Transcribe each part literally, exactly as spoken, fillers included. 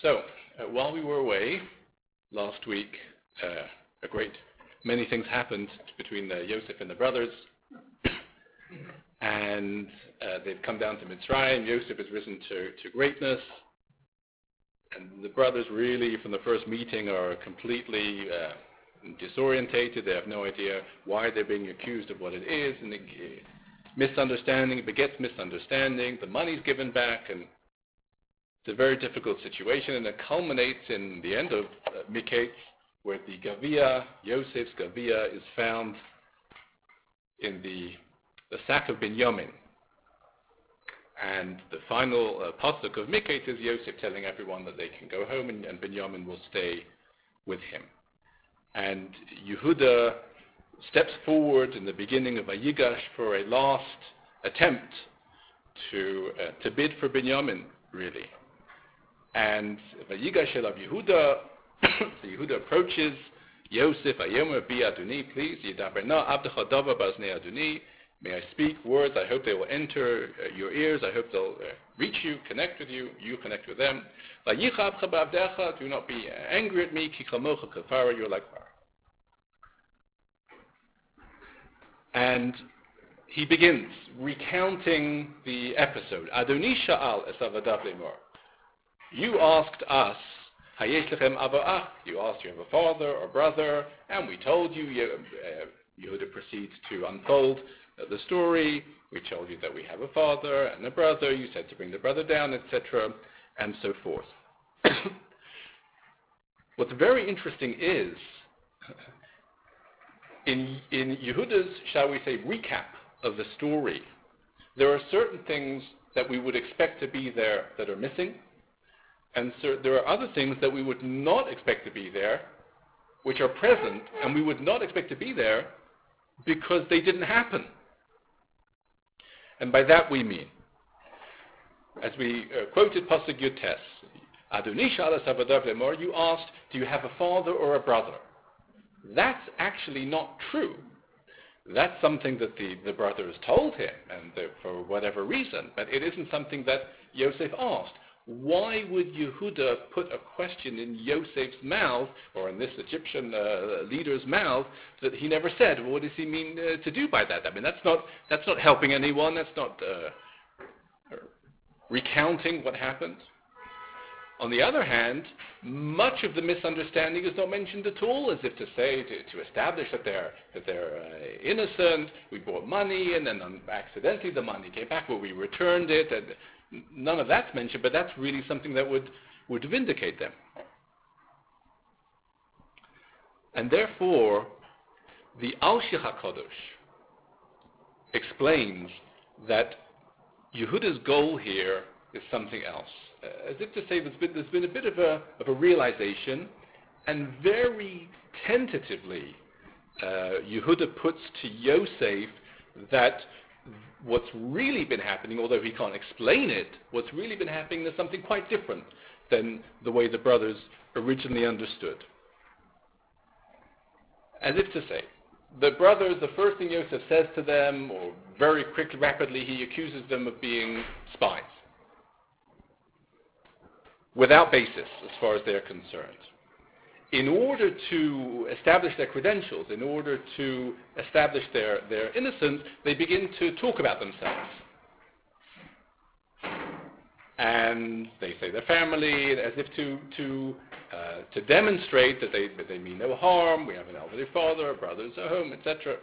So, uh, while we were away last week, uh, a great many things happened between uh, Yosef and the brothers, and uh, they've come down to Mitzrayim. Yosef has risen to, to greatness, and the brothers really, from the first meeting, are completely uh, disorientated. They have no idea why they're being accused of what it is, and the, uh, misunderstanding begets misunderstanding. The money's given back, and it's a very difficult situation, and it culminates in the end of uh, Miketz, where the Gavia, Yosef's Gavia, is found in the, the sack of Binyamin. And the final uh, pasuk of Miketz is Yosef telling everyone that they can go home, and, and Binyamin will stay with him. And Yehuda steps forward in the beginning of Vayigash for a last attempt to uh, to bid for Binyamin, really. And Vayigash elav Yehuda, so Yehuda approaches Yosef, Ayomer bi Adoni, please, Yidaberna abdecha dava baznei Adoni. May I speak words? I hope they will enter uh, your ears. I hope they'll uh, reach you, connect with you, you connect with them. Vayicha abcha ba'avdecha, do not be angry at me, ki chamocha kafara, you're like fire. And he begins recounting the episode. Adoni sha'al es avadav lemor. You asked us, Hayesh lechem ava ach. You asked, you have a father or brother, and we told you. Uh, Yehuda proceeds to unfold uh, the story. We told you that we have a father and a brother. You said to bring the brother down, et cetera, and so forth. What's very interesting is, in in Yehuda's, shall we say, recap of the story, there are certain things that we would expect to be there that are missing. And so there are other things that we would not expect to be there, which are present, and we would not expect to be there because they didn't happen. And by that we mean, as we uh, quoted Pasuk Yutes, Adoni sha'al es avadav lemor, you asked, do you have a father or a brother? That's actually not true. That's something that the, the brothers told him, and the, for whatever reason, but it isn't something that Yosef asked. Why would Yehuda put a question in Yosef's mouth, or in this Egyptian uh, leader's mouth, that he never said? Well, what does he mean uh, to do by that? I mean, that's not that's not helping anyone. That's not uh, recounting what happened. On the other hand, much of the misunderstanding is not mentioned at all, as if to say, to, to establish that they're that they're uh, innocent. We brought money, and then um, accidentally the money came back, but we returned it, and none of that's mentioned, but that's really something that would, would vindicate them. And therefore, the Al-Shich HaKadosh explains that Yehuda's goal here is something else. Uh, as if to say there's been, there's been a bit of a, of a realization, and very tentatively, uh, Yehuda puts to Yosef that what's really been happening, although he can't explain it, what's really been happening is something quite different than the way the brothers originally understood. As if to say, the brothers, the first thing Yosef says to them, or very quickly, rapidly, he accuses them of being spies, without basis as far as they're concerned. In order to establish their credentials, in order to establish their, their innocence, they begin to talk about themselves. And they say their family, as if to to uh, to demonstrate that they that they mean no harm. We have an elderly father, brothers at home, et cetera.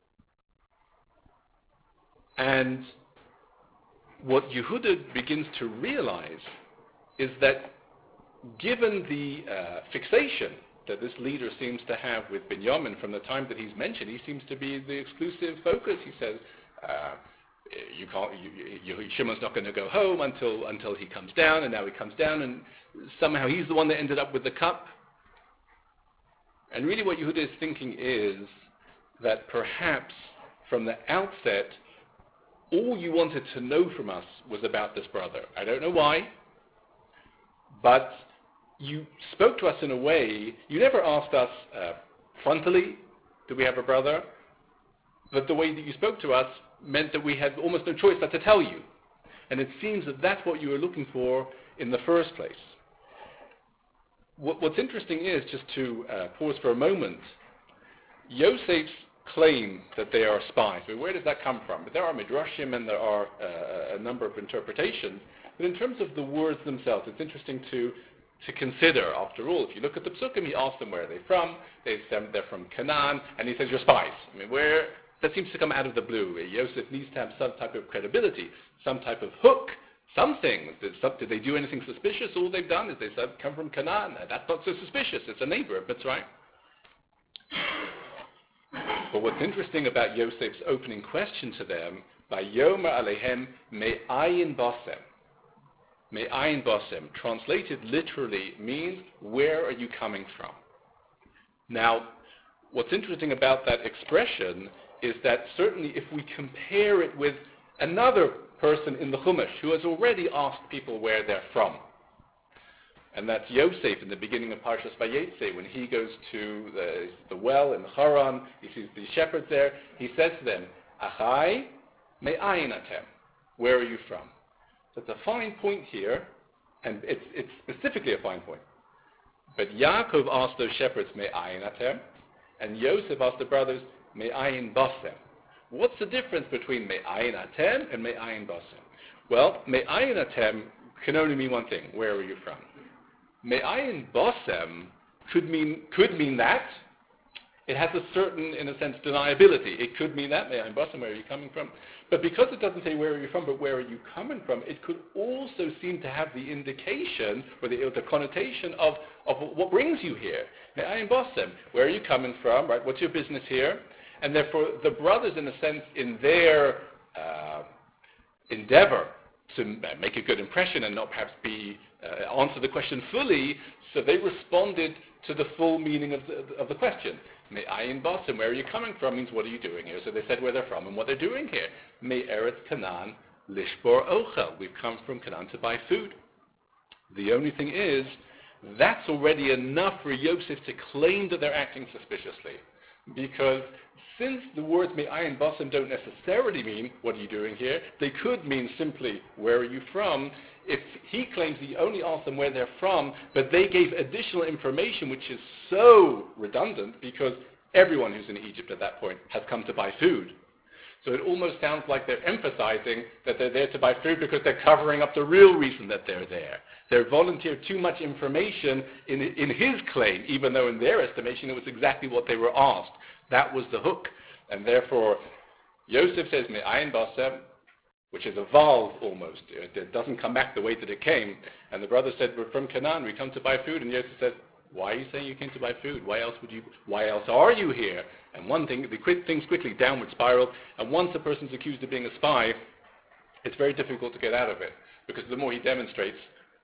And what Yehuda begins to realize is that, given the uh, fixation that this leader seems to have with Binyamin from the time that he's mentioned, he seems to be the exclusive focus. He says, uh, you can't, you, you, Shimon's not going to go home until until he comes down, and now he comes down, and somehow he's the one that ended up with the cup. And really what Yehuda is thinking is that perhaps from the outset, all you wanted to know from us was about this brother. I don't know why, but you spoke to us in a way, you never asked us uh, frontally, do we have a brother? But the way that you spoke to us meant that we had almost no choice but to tell you. And it seems that that's what you were looking for in the first place. what, what's interesting is, just to uh, pause for a moment, Yosef's claim that they are spies. But where does that come from? There are midrashim and there are uh, a number of interpretations. But in terms of the words themselves, it's interesting to to consider. After all, if you look at the psukim, he asks them where are they from. They say they're from Canaan, and he says you're spies. I mean, where that seems to come out of the blue. Yosef needs to have some type of credibility, some type of hook. Something. Did, some, did they do anything suspicious? All they've done is they said, come from Canaan. That's not so suspicious. It's a neighbor. That's right. But what's interesting about Yosef's opening question to them, Vayomer alehem me'ayin basem. Me'ayin basem, translated literally, means, where are you coming from? Now, what's interesting about that expression is that certainly if we compare it with another person in the Chumash who has already asked people where they're from, and that's Yosef in the beginning of Parshas Vayetze, when he goes to the, the well in Haran, he sees the shepherds there, he says to them, Achai me'ayin atem, where are you from? So it's a fine point here, and it's, it's specifically a fine point. But Yaakov asked those shepherds, me'ayin atem, and Yosef asked the brothers, me'ayin basem. What's the difference between me'ayin atem and me'ayin basem? Well, me'ayin atem can only mean one thing, where are you from? Me'ayin basem could mean, could mean that. It has a certain, in a sense, deniability. It could mean that, me'ayin basem, where are you coming from? But because it doesn't say where are you from, but where are you coming from, it could also seem to have the indication, or the, or the connotation of, of what brings you here. Me'ayin basem, where are you coming from, right? What's your business here? And therefore, the brothers, in a sense, in their uh, endeavor to make a good impression and not perhaps be uh, answer the question fully, so they responded to the full meaning of the, of the question. Me'ayin basem, where are you coming from, means what are you doing here? So they said where they're from and what they're doing here. Me'eretz Canaan lishbor ochel. We've come from Canaan to buy food. The only thing is, that's already enough for Yosef to claim that they're acting suspiciously. Because since the words me'ayin basem don't necessarily mean, what are you doing here? They could mean simply, where are you from? If he claims he only asked them where they're from, but they gave additional information which is so redundant because everyone who's in Egypt at that point has come to buy food. So it almost sounds like they're emphasizing that they're there to buy food because they're covering up the real reason that they're there. They're volunteered too much information in, in his claim, even though in their estimation it was exactly what they were asked. That was the hook. And therefore, Yosef says, me'ayin basem, which is a valve almost. It, it doesn't come back the way that it came. And the brother said, we're from Canaan, we come to buy food. And Yosef said, why are you saying you came to buy food? Why else would you, why else are you here? And one thing, the quick things quickly downward spiral. And once a person's accused of being a spy, it's very difficult to get out of it. Because the more he demonstrates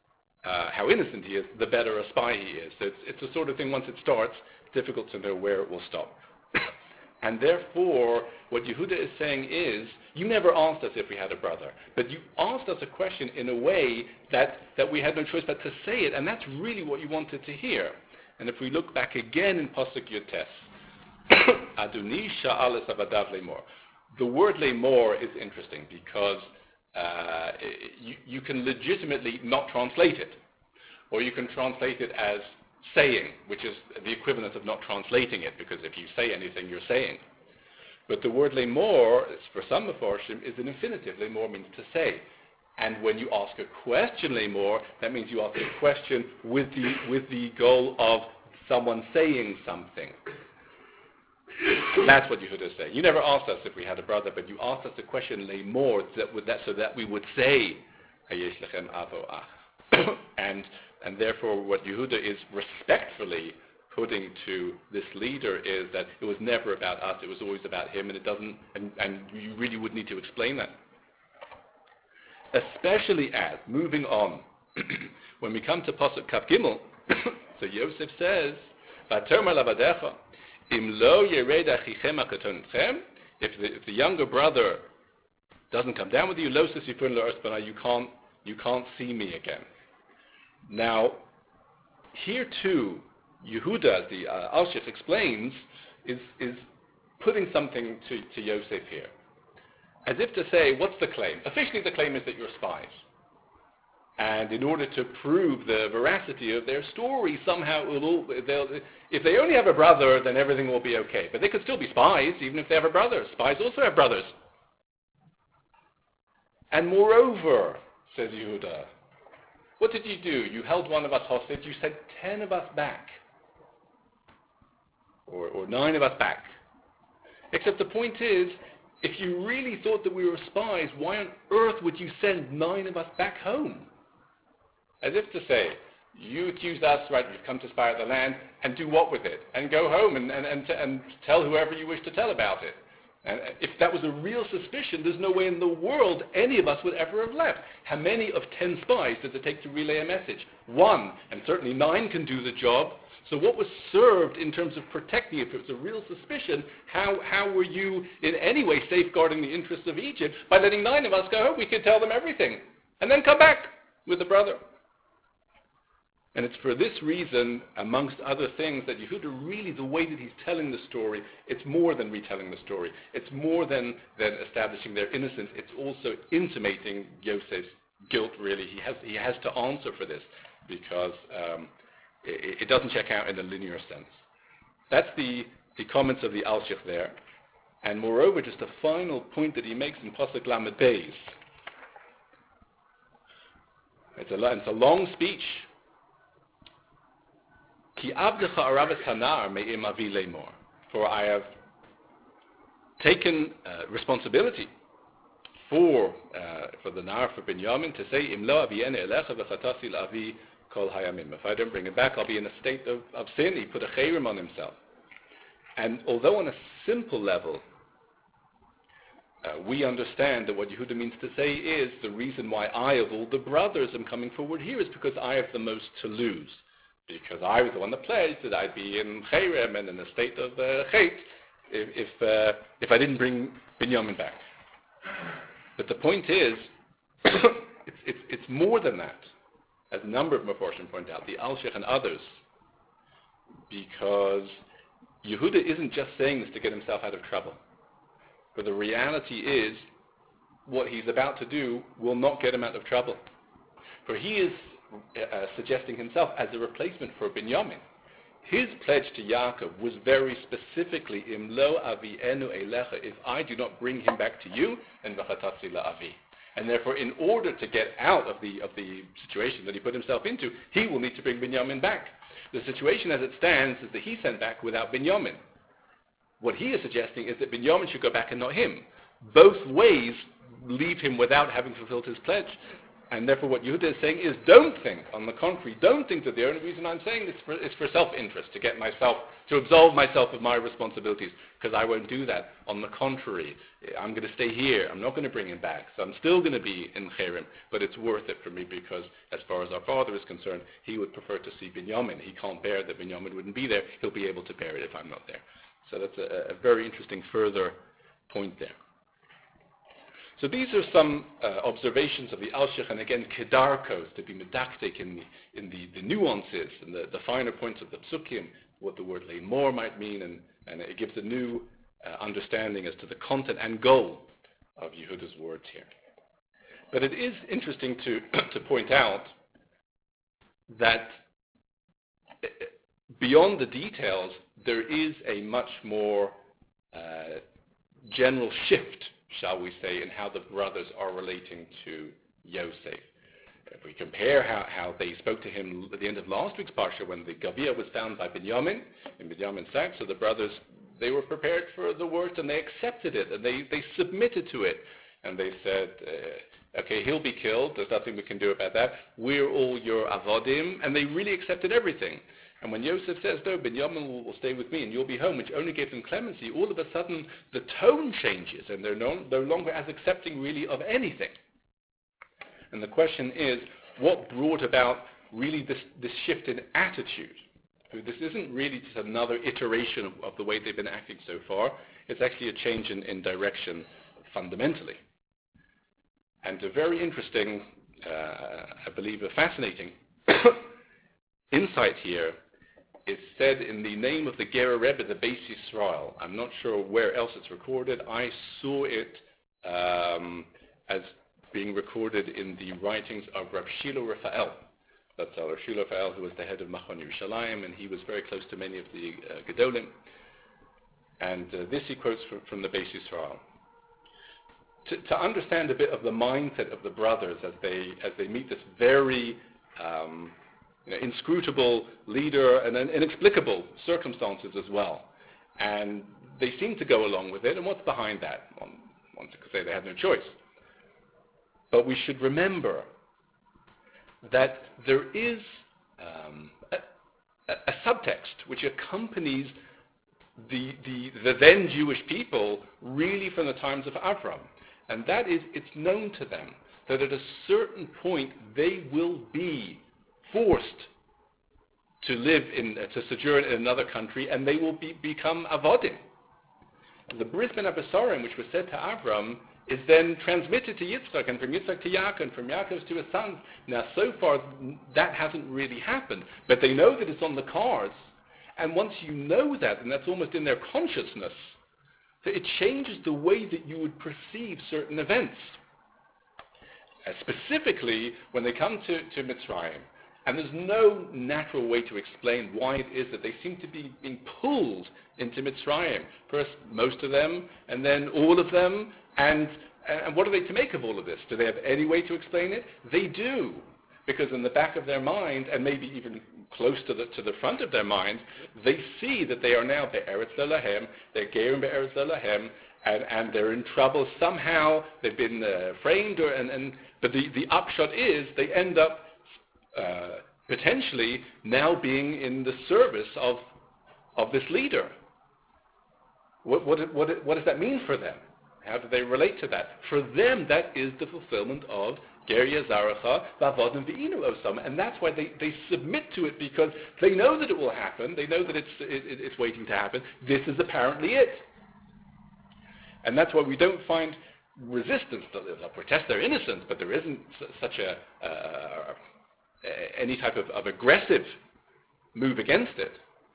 uh, how innocent he is, the better a spy he is. So it's, it's the sort of thing, once it starts, difficult to know where it will stop. And therefore, what Yehuda is saying is, you never asked us if we had a brother, but you asked us a question in a way that, that we had no choice but to say it, and that's really what you wanted to hear. And if we look back again in Pasuk Yotes, Adoni sha'al es avadav lemor. The word lemor is interesting because uh, you, you can legitimately not translate it, or you can translate it as saying, which is the equivalent of not translating it, because if you say anything, you're saying. But the word lemor, for some Mefarshim, is an infinitive. Lemor means to say. And when you ask a question, lemor, that means you ask a question with the, with the goal of someone saying something. That's what Yehuda is saying. You never asked us if we had a brother, but you asked us a question, lemor, that would, that, so that we would say, Hayesh lechem avo ach. And And therefore, what Yehuda is respectfully putting to this leader is that it was never about us; it was always about him, and it doesn't. And, and you really would need to explain that, especially as moving on when we come to Pasuk Kaf Gimel. So Yosef says, "V'atomer lavadecha, im lo yered achichem akatonitchem." If the if the younger brother doesn't come down with you, lo sisifun lo ersbana, you can't you can't see me again. Now, here too, Yehuda, the uh, Alshich explains, is, is putting something to, to Yosef here. As if to say, what's the claim? Officially the claim is that you're spies. And in order to prove the veracity of their story, somehow it will, they'll, if they only have a brother, then everything will be okay. But they could still be spies, even if they have a brother. Spies also have brothers. And moreover, says Yehuda, what did you do? You held one of us hostage. You sent ten of us back. Or, or nine of us back. Except the point is, if you really thought that we were spies, why on earth would you send nine of us back home? As if to say, you accused us, right, you've come to spy out the land, and do what with it? And go home and, and, and, t- and tell whoever you wish to tell about it. And if that was a real suspicion, there's no way in the world any of us would ever have left. How many of ten spies does it take to relay a message? One, and certainly nine can do the job. So what was served in terms of protecting, if it was a real suspicion, how, how were you in any way safeguarding the interests of Egypt by letting nine of us go home? We could tell them everything and then come back with the brother. And it's for this reason, amongst other things, that Yehuda really, the way that he's telling the story, it's more than retelling the story. It's more than, than establishing their innocence. It's also intimating Yosef's guilt, really. He has, he has to answer for this because um, it, it doesn't check out in a linear sense. That's the, the comments of the Alshich there. And moreover, just a final point that he makes in Pasuk Lamed Beis. It's a, it's a long speech. Ki abdecha aravet hanar me'im avi lemor. For I have taken uh, responsibility for uh, for the nar, for Binyamin, to say, Im lo aviene elecha v'chatasi l'avi kol hayamim. If I don't bring him back, I'll be in a state of, of sin. He put a chayrim on himself. And although on a simple level, uh, we understand that what Yehuda means to say is, the reason why I, of all the brothers, am coming forward here is because I have the most to lose. Because I was the one that pledged that I'd be in Chayrim and in a state of uh, Chait if if, uh, if I didn't bring Binyamin back. But the point is, it's, it's, it's more than that, as a number of Meforshim point out, the Alshich and others, because Yehuda isn't just saying this to get himself out of trouble. But the reality is, what he's about to do will not get him out of trouble. For he is Uh, suggesting himself as a replacement for Binyamin. His pledge to Yaakov was very specifically, Im lo avienu elecha, if I do not bring him back to you, and v'chatasi la'avi. And therefore, in order to get out of the of the situation that he put himself into, he will need to bring Binyamin back. The situation as it stands is that he sent back without Binyamin. What he is suggesting is that Binyamin should go back and not him. Both ways leave him without having fulfilled his pledge. And therefore what Yehuda is saying is, don't think, on the contrary, don't think that the only reason I'm saying this for, is for self-interest, to get myself, to absolve myself of my responsibilities, because I won't do that. On the contrary, I'm going to stay here. I'm not going to bring him back. So I'm still going to be in Chayrim, but it's worth it for me because as far as our father is concerned, he would prefer to see Binyamin. He can't bear that Binyamin wouldn't be there. He'll be able to bear it if I'm not there. So that's a, a very interesting further point there. So these are some uh, observations of the Alshich, and again, kedarkos, to be medaktik in the in the, the nuances and the, the finer points of the psukim, what the word leimor might mean, and, and it gives a new uh, understanding as to the content and goal of Yehuda's words here. But it is interesting to to point out that beyond the details, there is a much more uh, general shift, shall we say, in how the brothers are relating to Yosef. If we compare how, how they spoke to him at the end of last week's Parsha, when the Gavia was found by Binyamin, in Binyamin's sack, so the brothers, they were prepared for the worst, and they accepted it, and they, they submitted to it. And they said, uh, okay, he'll be killed, there's nothing we can do about that, we're all your avodim, and they really accepted everything. And when Yosef says, no, Binyamin will, will stay with me and you'll be home, which only gave them clemency, all of a sudden the tone changes and they're no, no longer as accepting really of anything. And the question is, what brought about really this, this shift in attitude? This isn't really just another iteration of, of the way they've been acting so far. It's actually a change in, in direction fundamentally. And a very interesting, uh, I believe a fascinating insight here is said in the name of the Gera Rebbe, the Beis Yisrael. I'm not sure where else it's recorded. I saw it um, as being recorded in the writings of Rav Shilo Raphael. That's Rav Shilo Raphael, who was the head of Machon Yerushalayim, and he was very close to many of the uh, Gedolim. And uh, this he quotes from, from the Beis Yisrael. To, to understand a bit of the mindset of the brothers as they as they meet this very um, you know, inscrutable leader and an inexplicable circumstances as well. And they seem to go along with it, and what's behind that? One, one could say they had no choice. But we should remember that there is um, a, a subtext which accompanies the, the, the then Jewish people really from the times of Avram. And that is, it's known to them that at a certain point they will be forced to live in, uh, to sojourn in another country, and they will be, become avodim. The Bris Ben Abasarim, which was said to Avram, is then transmitted to Yitzchak, and from Yitzchak to Yaakov, and from Yaakov to his sons. Now, so far, that hasn't really happened, but they know that it's on the cards, and once you know that, and that's almost in their consciousness, that it changes the way that you would perceive certain events. Uh, specifically, when they come to, to Mitzrayim, and there's no natural way to explain why it is that they seem to be being pulled into Mitzrayim. First, most of them, and then all of them, and, and what are they to make of all of this? Do they have any way to explain it? They do, because in the back of their mind, and maybe even close to the to the front of their mind, they see that they are now Be'eretz Lelahem, they're Gerim Be'eretz Lelahem, and, and they're in trouble somehow. They've been uh, framed, or, and, and but the, the upshot is they end up uh, potentially now being in the service of of this leader. What what what what does that mean for them? How do they relate to that? For them, that is the fulfillment of Ger Yazarecha V'Avodim V'Inu Osam, and that's why they, they submit to it, because they know that it will happen. They know that it's it, it's waiting to happen. This is apparently it, and that's why we don't find resistance. They'll protest their innocence, but there isn't such a uh, any type of, of aggressive move against it.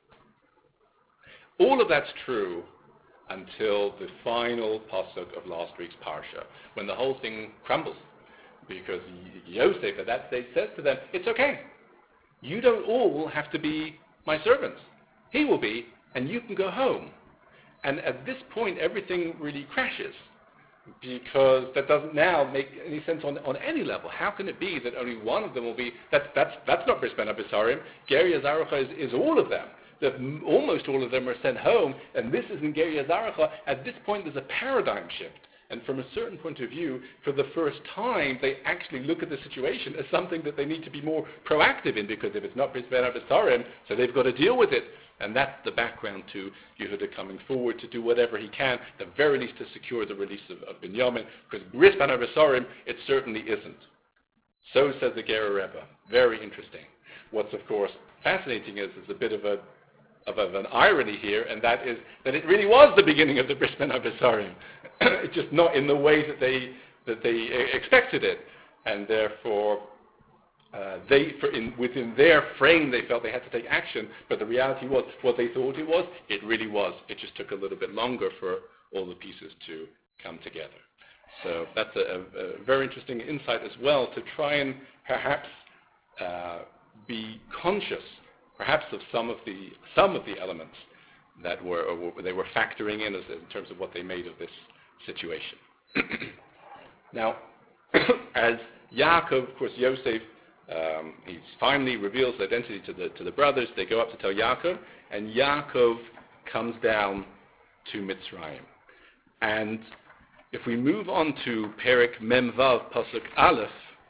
All of that's true until the final pasuk of last week's parsha, when the whole thing crumbles. Because Yosef at that stage says to them, it's okay. You don't all have to be my servants. He will be, and you can go home. And at this point, everything really crashes, because that doesn't now make any sense on, on any level. How can it be that only one of them will be, that, that's, that's not Bris Ben Abasarim. Ger Yazarecha is, is all of them. That m- almost all of them are sent home, and this is in Ger Yazarecha. At this point, there's a paradigm shift. And from a certain point of view, for the first time, they actually look at the situation as something that they need to be more proactive in, because if it's not Bris Ben Abasarim, so they've got to deal with it. And that's the background to Yehuda coming forward to do whatever he can, at the very least to secure the release of, of Binyamin, because Bris Ben Abasarim, it certainly isn't. So says the Ger Rebbe. Very interesting. What's, of course, fascinating is there's a bit of a Of, of an irony here, and that is that it really was the beginning of the Bris Ben Abasarim. It's just not in the way that they that they expected it, and therefore uh, they, for in, within their frame, they felt they had to take action. But the reality was, what they thought it was, it really was. It just took a little bit longer for all the pieces to come together. So that's a, a, a very interesting insight as well, to try and perhaps uh, be conscious, perhaps of some of the some of the elements that were, or they were factoring in as, in terms of what they made of this situation. Now, as Yaakov, of course, Yosef, um, he finally reveals the identity to the to the brothers. They go up to tell Yaakov, and Yaakov comes down to Mitzrayim. And if we move on to Perek Mem Vav Pasuk Aleph,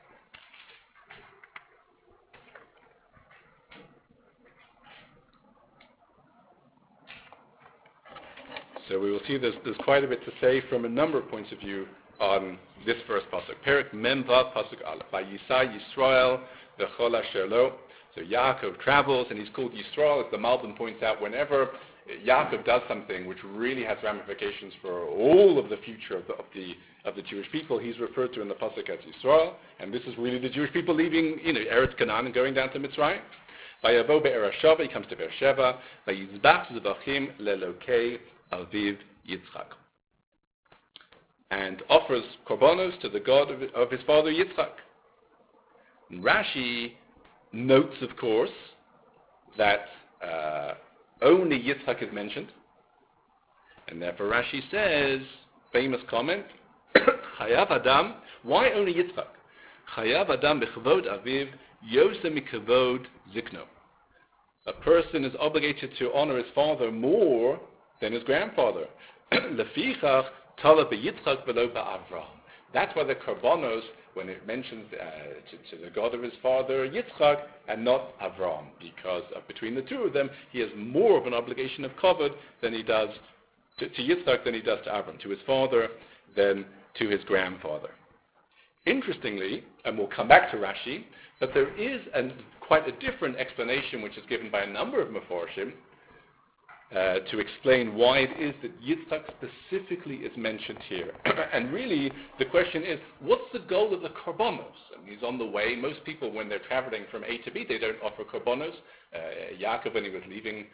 so we will see there's, there's quite a bit to say from a number of points of view on this first pasuk. Perek Mem Vav Pasuk Aleph. Vayisa Yisrael v'chol asher lo. So Yaakov travels, and he's called Yisrael, as the Malbim points out. Whenever Yaakov does something which really has ramifications for all of the future of the of the, of the Jewish people, he's referred to in the pasuk as Yisrael, and this is really the Jewish people leaving, you know, Eretz Canaan and going down to Mitzrayim. Vayavo be'er Sheva, he comes to Beersheba. Vayizbach zvachim lelokei Aviv Yitzchak. and offers korbanos to the God of, of his father Yitzchak. And Rashi notes, of course, that uh, only Yitzchak is mentioned, and therefore Rashi says, famous comment, Chayav Adam, why only Yitzchak? Chayav Adam b'chvod aviv yoseh mikavod zikno. A person is obligated to honor his father more than his grandfather. Lefichach tala beYitzchak v'lo beAvraham. That's why the korbanos, when it mentions uh, to, to the God of his father Yitzchak and not Avraham, because uh, between the two of them, he has more of an obligation of kavod than he does to, to Yitzchak than he does to Avraham, to his father than to his grandfather. Interestingly, and we'll come back to Rashi, but there is a, quite a different explanation which is given by a number of Meforshim uh, to explain why it is that Yitzchak specifically is mentioned here. And really, the question is, what's the goal of the korbanos? And he's on the way. Most people, when they're traveling from A to B, they don't offer korbanos. Uh, Yaakov, when he was leaving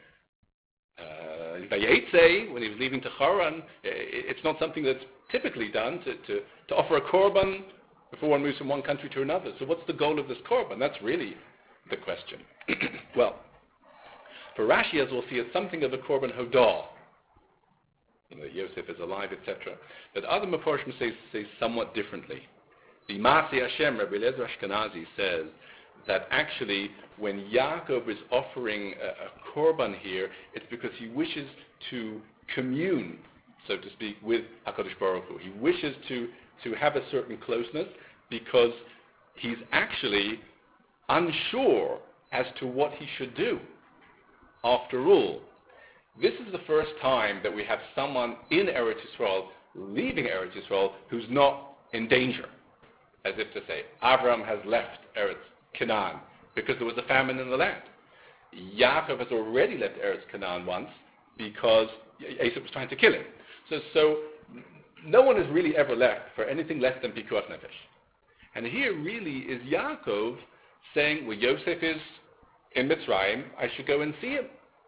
uh, Vayetze, when he was leaving to Haran, it's not something that's typically done to, to, to offer a korban before one moves from one country to another. So what's the goal of this korban? That's really the question. Well, for Rashi, as we'll see, it's something of a korban hodah. You know, Yosef is alive, et cetera. But other Meforshim say, say somewhat differently. The Masi Hashem, Rabbi Eliezer Ashkenazi, says that actually when Yaakov is offering a, a korban here, it's because he wishes to commune, so to speak, with HaKadosh Baruch Hu. He wishes to, to have a certain closeness because he's actually unsure as to what he should do. After all, this is the first time that we have someone in Eretz Yisrael leaving Eretz Yisrael who's not in danger. As if to say, Avram has left Eretz Canaan because there was a famine in the land. Yaakov has already left Eretz Canaan once because Esau was trying to kill him. So, so no one has really ever left for anything less than pikuach nefesh. And here really is Yaakov saying, well, Yosef is in Mitzrayim, I should go and see him.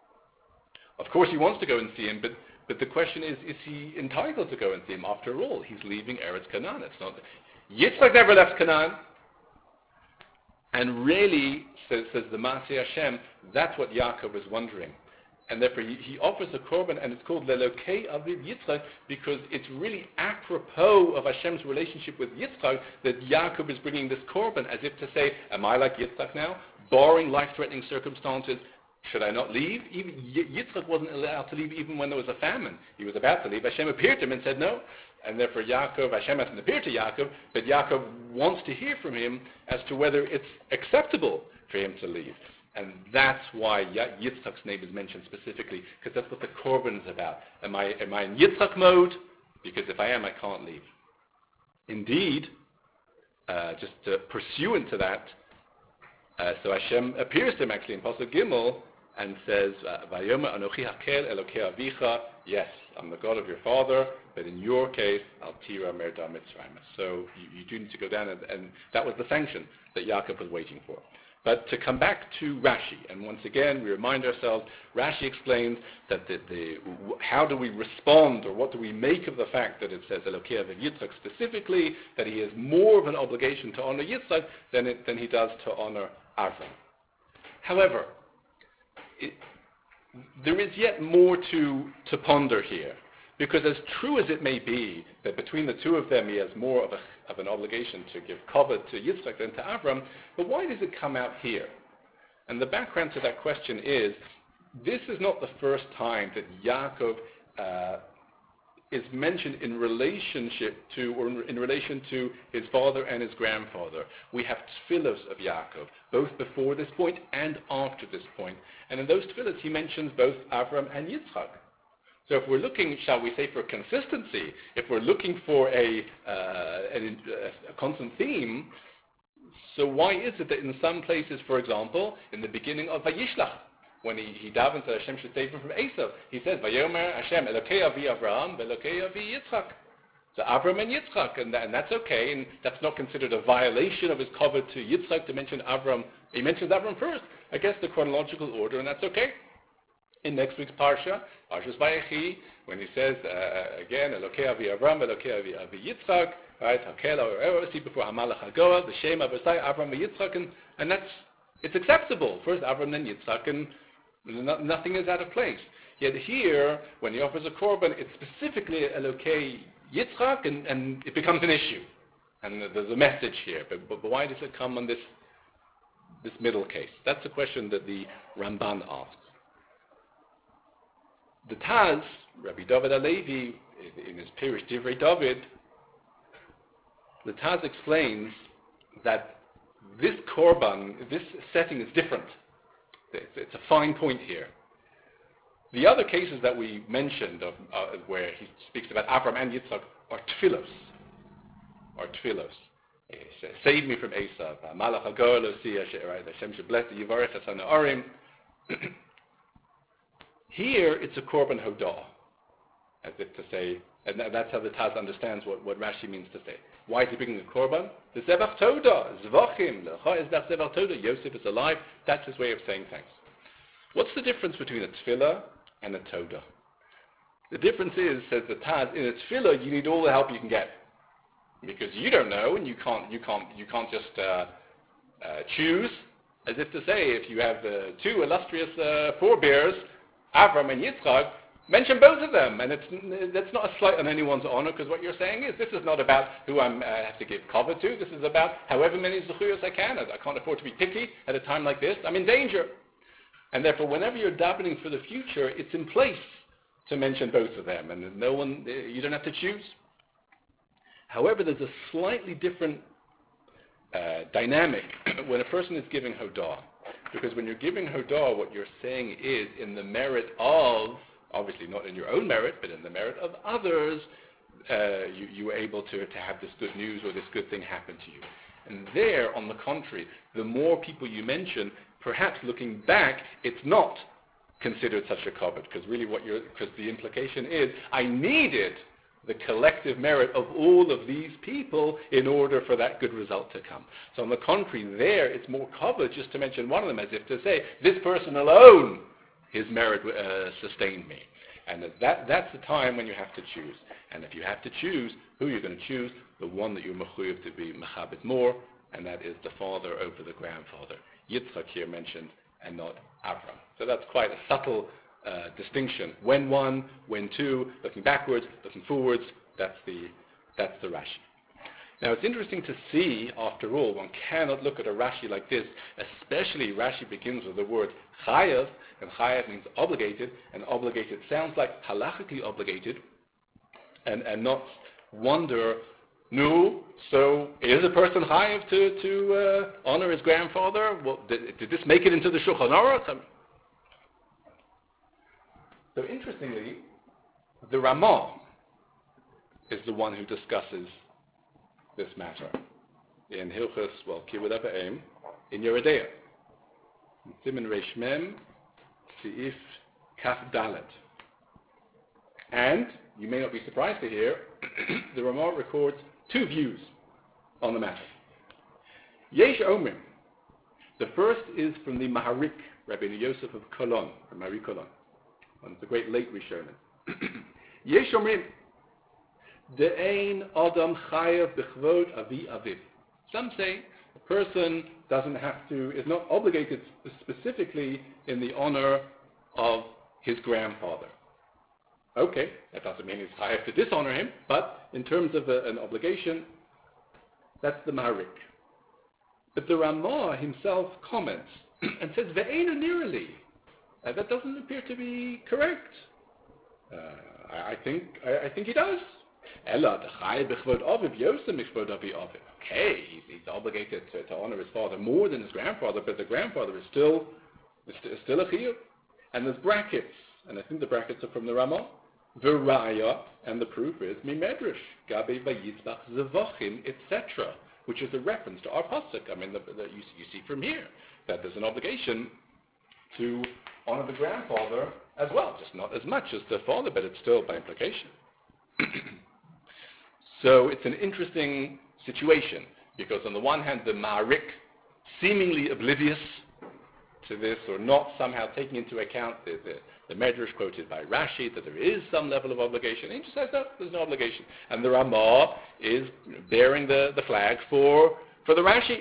Of course he wants to go and see him, but, but the question is, is he entitled to go and see him? After all, he's leaving Eretz Canaan. It's not, Yitzchak never left Canaan. And really, says, says the Masi Hashem, that's what Yaakov was wondering. And therefore he, he offers a korban, and it's called Lelokei Aviv Yitzchak, because it's really apropos of Hashem's relationship with Yitzchak that Yaakov is bringing this korban, as if to say, am I like Yitzchak now? Barring life-threatening circumstances, should I not leave? Even Yitzchak wasn't allowed to leave even when there was a famine. He was about to leave. Hashem appeared to him and said no. And therefore Yaakov, Hashem hasn't appeared to Yaakov, but Yaakov wants to hear from him as to whether it's acceptable for him to leave. And that's why Yitzchak's name is mentioned specifically, because that's what the korban is about. Am I, am I in Yitzchak mode? Because if I am, I can't leave. Indeed, uh, just uh, pursuant to that, uh, so Hashem appears to him actually in Pasuk Gimel and says, "Vayomer Anochi Hakel Elokei Avicha." Yes, I'm the God of your father, but in your case, Al Tira Merda Mitzrayim. So you, you do need to go down, and, and that was the sanction that Yaakov was waiting for. But to come back to Rashi, and once again we remind ourselves, Rashi explains that the, the, how do we respond, or what do we make of the fact that it says Elokei Aviv Yitzchak specifically, that he has more of an obligation to honor Yitzchak than, it, than he does to honor Avram. However, it, there is yet more to, to ponder here, because as true as it may be that between the two of them he has more of, a, of an obligation to give kavod to Yitzchak than to Avram, but why does it come out here? And the background to that question is, this is not the first time that Yaakov uh, is mentioned in relationship to, or in, in relation to his father and his grandfather. We have tefillos of Yaakov, both before this point and after this point. And in those tefillos he mentions both Avram and Yitzchak. So if we're looking, shall we say, for consistency, if we're looking for a, uh, an, a constant theme, so why is it that in some places, for example, in the beginning of Vayishlach, when he, he davens that Hashem should save him from Esau, he says, Vayomer Hashem, Elokei Avi Avraham, Elokei Avi Yitzchak. So Avram and Yitzchak, and, that, and that's okay, and that's not considered a violation of his kavod to Yitzchak to mention Avram. He mentions Avram first. I guess the chronological order, and that's okay. in next week's Parsha, Parshas Vayechi, when he says, uh, again, Elokei Avi Avram, Elokei Avi, Avi Yitzchak, right, Hakel, or see before Amalek Hagoah, the Shem Avosai, Avram and Yitzchak, and, and that's, it's acceptable. First Avram, then Yitzchak, and no, nothing is out of place. Yet here, when he offers a korban, it's specifically Elokei Yitzchak, and, and it becomes an issue. And there's a message here. But, but, but why does it come on this, this middle case? That's the question that the Ramban asks. The Taz, Rabbi David HaLevi, in his Pirush Divrei David, the Taz explains that this korban, this setting is different. It's, it's a fine point here. The other cases that we mentioned, of, uh, where he speaks about Avram and Yitzchak, are tefillos. Are tefillos. He says, save me from Esav. Malach HaGoel Osiyah, right? Hashem should bless the Yivarech Hasana Arim. Here, it's a korban hodah, as if to say, and that's how the Taz understands what, what Rashi means to say. Why is he bringing a korban? The Zevach Todah, Zvachim, Lecha is that Zevach Todah, Yosef is alive. That's his way of saying thanks. What's the difference between a tefillah and a Todah? The difference is, says the Taz, in a tefillah you need all the help you can get, because you don't know, and you can't, you can't, you can't just uh, uh, choose, as if to say, if you have uh, two illustrious uh, forebears, Avram and Yitzchak, mention both of them, and it's that's not a slight on anyone's honor, because what you're saying is this is not about who I uh, have to give cover to. This is about however many zechuyos I can. I can't afford to be picky at a time like this. I'm in danger, and therefore, whenever you're davening for the future, it's in place to mention both of them, and no one, you don't have to choose. However, there's a slightly different uh, dynamic when a person is giving hodah. Because when you're giving hodah, what you're saying is, in the merit of, obviously not in your own merit, but in the merit of others, uh, you, you were able to, to have this good news or this good thing happen to you. And there, on the contrary, the more people you mention, perhaps looking back, it's not considered such a covet, because really what you're, because the implication is, I needed the collective merit of all of these people in order for that good result to come. So on the contrary, there it's more covered just to mention one of them, as if to say, this person alone, his merit uh, sustained me. And that, that's the time when you have to choose. And if you have to choose, who you're going to choose, the one that you're mechuyev to be mechabit more, and that is the father over the grandfather. Yitzchak here mentioned, and not Avram. So that's quite a subtle Uh, distinction. When one, when two, looking backwards, looking forwards, that's the, that's the Rashi. Now it's interesting to see, after all, one cannot look at a Rashi like this, especially Rashi begins with the word chayav, and chayav means obligated, and obligated sounds like halachically obligated, and, and not wonder, no, so is a person chayav to, to uh, honor his grandfather? Well, did, did this make it into the Shulchan Aruch? I mean, so interestingly, the Ramah is the one who discusses this matter in Hilchos, well, Kibbud Aim, in Yoreh De'ah, Siman Reish Mem, Seif Kaf Dalet. And, you may not be surprised to hear, the Ramah records two views on the matter. Yesh Omrim. The first is from the Maharik, Rabbi Yosef of Kolon, from Maharik Kolon. One of the great late Rishonim. Yesh Omrim, De'ein Adam Chayav B'chvod Avi Aviv. Some say a person doesn't have to, is not obligated specifically in the honor of his grandfather. Okay, that doesn't mean he's chayav to dishonor him, but in terms of a, an obligation, that's the Maharik. But the Ramah himself comments and says, Ve'einu nirali. Uh, that doesn't appear to be correct. Uh, I, I think I, I think he does. Ella the b'chvod aviv Yosef b'chvod avi aviv. Okay, he's, he's obligated to, to honor his father more than his grandfather, but the grandfather is still is, is still a chiyuv. And there's brackets, and I think the brackets are from the Ramah. V'raya, and the proof is mimedrash gabe vayitzbach zevachim et cetera, which is a reference to our pasuk. I mean, the, the, you, you see from here that there's an obligation to honor the grandfather as well, just not as much as the father, but it's still by implication. So it's an interesting situation, because on the one hand, the Maharik, seemingly oblivious to this, or not somehow taking into account the, the, the Medrash quoted by Rashi, that there is some level of obligation. He just says, no, there's no obligation. And the Ramah is bearing the, the flag for, for the Rashi.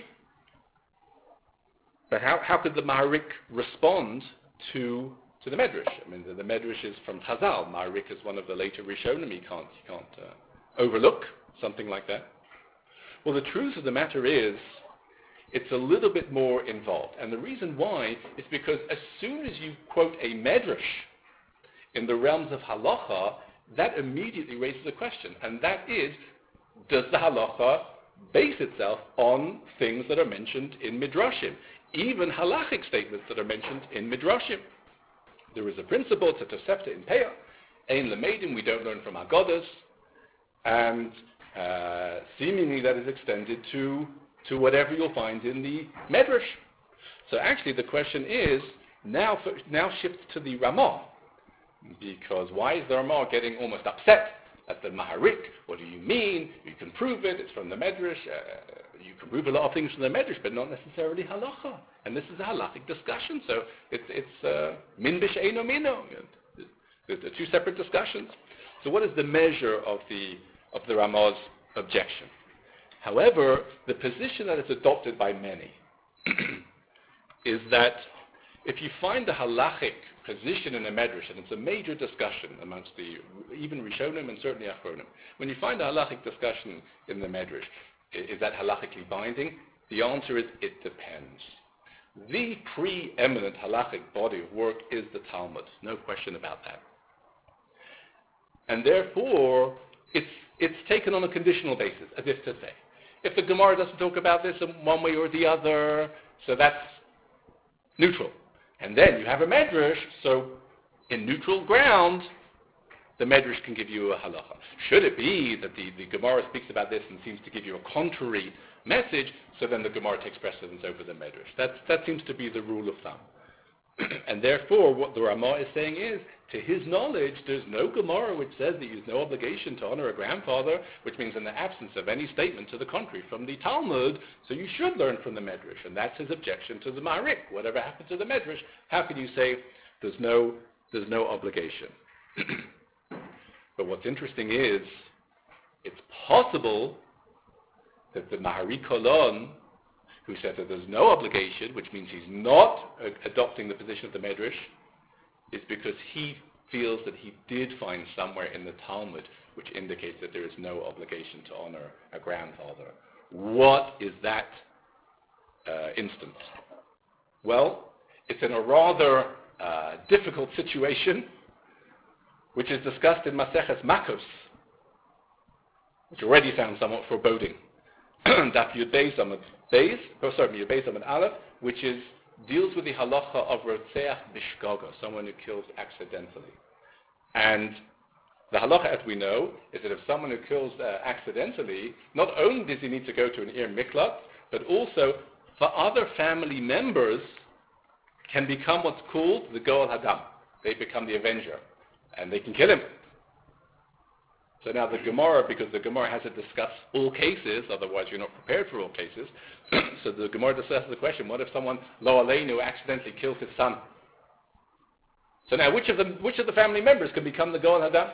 But how, how could the Maharik respond to to the Medrash? I mean, the, the Medrash is from Chazal. Maharik is one of the later Rishonim. You can't, you can't uh, overlook something like that. Well, the truth of the matter is, it's a little bit more involved. And the reason why is because as soon as you quote a Medrash in the realms of halacha, that immediately raises a question. And that is, does the halacha base itself on things that are mentioned in Midrashim? Even halachic statements that are mentioned in Midrashim. There is a principle, it's a Tosefta in Peah, Ein Lemeidim, we don't learn from Haggadahs, and uh, seemingly that is extended to to whatever you'll find in the Medrash. So actually the question is, now now shifts to the Ramah, because why is the Ramah getting almost upset at the Maharik? What do you mean? You can prove it, it's from the Medrash, uh, you can prove a lot of things from the Medrash, but not necessarily halacha. And this is a halachic discussion, so it's it's uh, min b'she'eino mino. The two separate discussions. So what is the measure of the of the Ramah's objection? However, the position that is adopted by many is that if you find the halachic position in a Medrash, and it's a major discussion amongst the even Rishonim and certainly Achronim, when you find a halachic discussion in the Medrash, is that halachically binding? The answer is it depends. The preeminent halachic body of work is the Talmud, no question about that. And therefore, it's it's taken on a conditional basis, as if to say, if the Gemara doesn't talk about this in one way or the other, so that's neutral. And then you have a Medrash, so in neutral ground, the Medrash can give you a halacha. Should it be that the, the Gemara speaks about this and seems to give you a contrary message, so then the Gemara takes precedence over the Medrash. That's, that seems to be the rule of thumb. And therefore, what the Ramah is saying is, to his knowledge, there's no Gemara which says that there's no obligation to honor a grandfather, which means in the absence of any statement to the contrary from the Talmud, so you should learn from the Medrash. And that's his objection to the Maharik. Whatever happened to the Medrash, how can you say there's no, there's no obligation? But what's interesting is, it's possible that the Mahari Kolon, who said that there's no obligation, which means he's not uh, adopting the position of the Medrash, is because he feels that he did find somewhere in the Talmud which indicates that there is no obligation to honor a grandfather. What is that uh, instance? Well, it's in a rather uh, difficult situation, which is discussed in Maseches Makos, which already sounds somewhat foreboding. Daf Yud Beis Amud Beis, oh sorry, Yud Beis Amud Aleph, which is deals with the halacha of Rotzeach Bishgaga, someone who kills accidentally. And the halacha, as we know, is that if someone who kills uh, accidentally, not only does he need to go to an Ir Miklat, but also for other family members can become what's called the Goel Hadam. They become the avenger, and they can kill him. So now the Gemara, because the Gemara has to discuss all cases, otherwise you're not prepared for all cases, so the Gemara discusses the question, what if someone, lo aleinu, accidentally kills his son? So now which of the, which of the family members can become the Goel Hadam?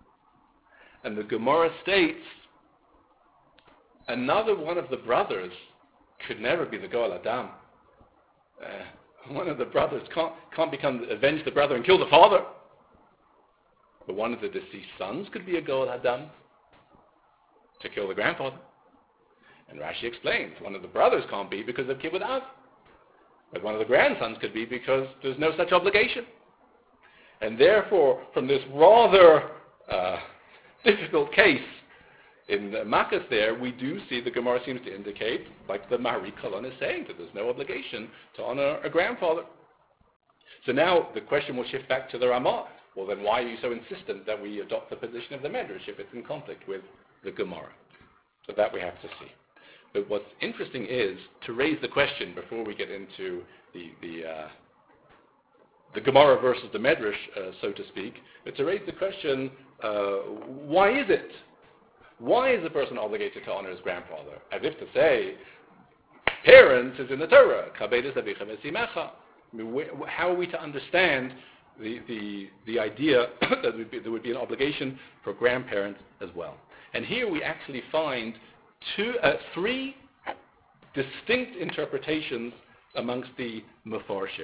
And the Gemara states, another one of the brothers could never be the Goel Hadam. Uh, one of the brothers can't, can't become, avenge the brother and kill the father. But one of the deceased sons could be a Goel Hadam to kill the grandfather. And Rashi explains, one of the brothers can't be because of Kibbud Av. But one of the grandsons could be because there's no such obligation. And therefore, from this rather uh, difficult case in Makkas there, we do see the Gemara seems to indicate, like the Mahari Kolon is saying, that there's no obligation to honor a grandfather. So now the question will shift back to the Ramah. Well, then why are you so insistent that we adopt the position of the Medrash if it's in conflict with the Gemara? So that we have to see. But what's interesting is to raise the question before we get into the the, uh, the Gemara versus the Medrash, uh, so to speak, but to raise the question, uh, why is it? Why is a person obligated to honor his grandfather? As if to say, parents is in the Torah. I mean, wh- how are we to understand the, the, the idea that there would, be, there would be an obligation for grandparents as well? And here we actually find two, uh, three distinct interpretations amongst the Mefarshim.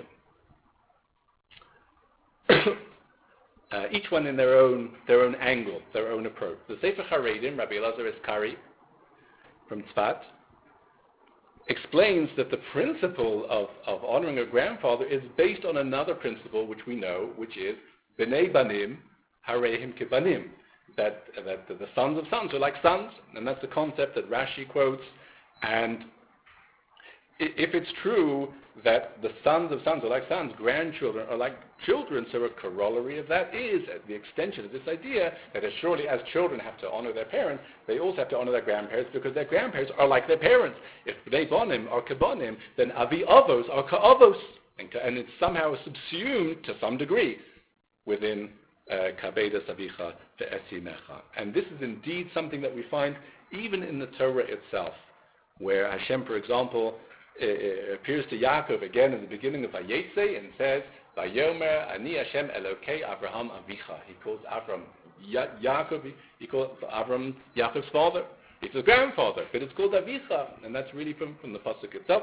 uh, each one in their own, their own angle, their own approach. The Sefer Haredim, Rabbi Elazar Eskari from Tzfat, explains that the principle of, of honoring a grandfather is based on another principle which we know, which is B'nei Banim Harehim Kebanim, that, that the sons of sons are like sons, and that's the concept that Rashi quotes. And if it's true that the sons of sons are like sons, grandchildren are like children, so a corollary of that is the extension of this idea that as surely as children have to honor their parents, they also have to honor their grandparents because their grandparents are like their parents. If they bonim are kabonim, then avi avos are ka'avos, and, and it's somehow subsumed to some degree within kabeda savicha ve'esimecha. And this is indeed something that we find even in the Torah itself, where Hashem, for example, it appears to Yaakov again in the beginning of Vayetze and says, Vayomer ani Hashem Elokei Avraham Avicha. He calls Avram ya- Yaakov, he calls Avram Yaakov's father. It's his grandfather, but it's called Avicha, and that's really from, from the pasuk itself.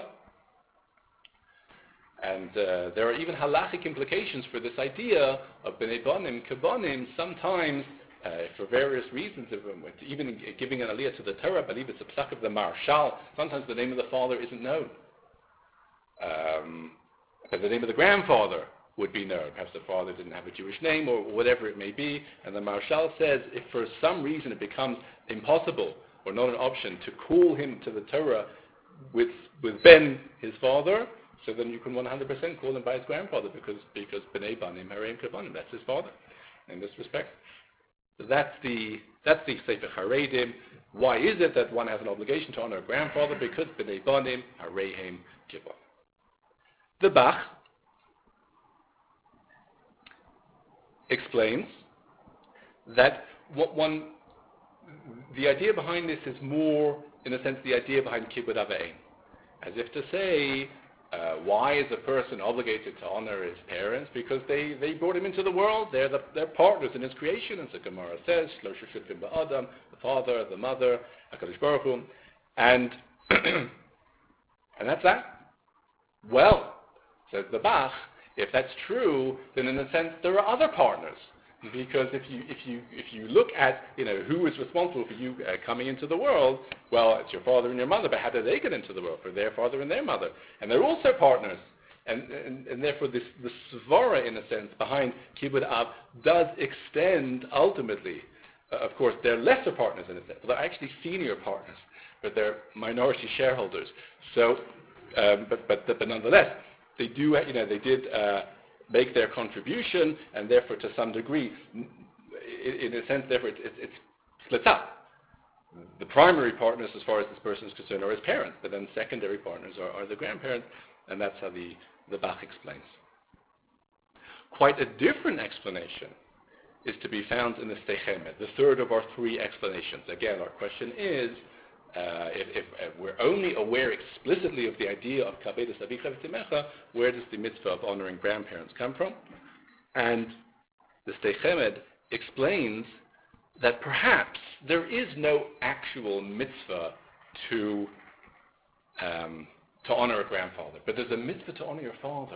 And uh, there are even halachic implications for this idea of B'nei Banim, Kebanim, sometimes Uh, for various reasons, even giving an aliyah to the Torah, I believe it's a psak of the Marshal. Sometimes the name of the father isn't known. Um, but the name of the grandfather would be known. Perhaps the father didn't have a Jewish name or whatever it may be. And the Marshal says if for some reason it becomes impossible or not an option to call him to the Torah with with Ben, his father, so then you can one hundred percent call him by his grandfather because because B'nei Banim Hareim Kebanim, that's his father in this respect. So that's the that's the Sefer Haredim. Why is it that one has an obligation to honor a grandfather? Because B'nei Banim Hareim Kebanim. The Bach explains that what one the idea behind this is more, in a sense, the idea behind Kibbud Av V'Ein, as if to say, uh, why is a person obligated to honor his parents? Because they, they brought him into the world. They're the, they're partners in his creation, as the Gemara says, Shlosha Shutfim Ba'adam, the father, the mother, HaKadosh Baruch Hu, and and that's that. Well, says the Bach, if that's true, then in a sense there are other partners. Because if you if you if you look at you know who is responsible for you uh, coming into the world, well, it's your father and your mother. But how did they get into the world? For their father and their mother, and they're also partners. And and, and therefore, this the svara, in a sense, behind Kibbud Av does extend ultimately. Uh, of course, they're lesser partners in a sense. They're actually senior partners, but they're minority shareholders. So, um, but but but nonetheless, they do you know they did. Uh, make their contribution, and therefore, to some degree, in a sense, therefore, it, it, it's split up. The primary partners, as far as this person is concerned, are his parents, but then secondary partners are, are the grandparents, and that's how the, the Bach explains. Quite a different explanation is to be found in the Sdei Chemed, the third of our three explanations. Again, our question is, Uh, if, if, if we're only aware explicitly of the idea of Kabeda Savicha V'Timecha, where does the mitzvah of honoring grandparents come from? And the Sdei Chemed explains that perhaps there is no actual mitzvah to um, to honor a grandfather, but there's a mitzvah to honor your father.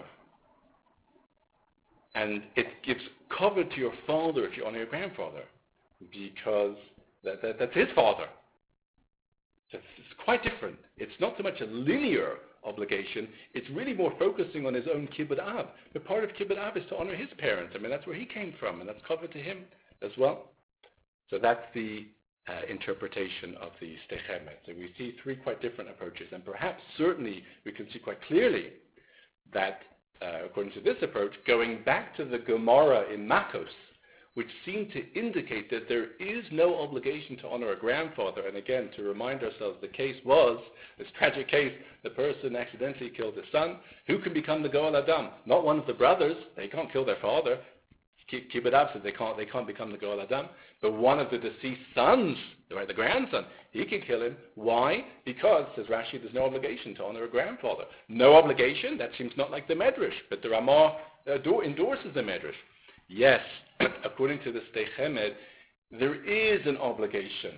And it gives cover to your father if you honor your grandfather, because that, that, that's his father. So it's quite different. It's not so much a linear obligation. It's really more focusing on his own Kibbud Av. But part of Kibbud Av is to honor his parents. I mean, that's where he came from, and that's covered to him as well. So that's the uh, interpretation of the Sdei Chemed. So we see three quite different approaches, and perhaps certainly we can see quite clearly that, uh, according to this approach, going back to the Gemara in Makos, which seem to indicate that there is no obligation to honor a grandfather. And again, to remind ourselves, the case was, this tragic case, the person accidentally killed his son. Who can become the Goel Adam? Not one of the brothers. They can't kill their father. Kibbutz Av says they can't, they can't become the Goel Adam. But one of the deceased sons, right, the grandson, he can kill him. Why? Because, says Rashi, there's no obligation to honor a grandfather. No obligation? That seems not like the Medrash. But the Ramah uh, endorses the Medrash. Yes, according to the Sdei Chemed, there is an obligation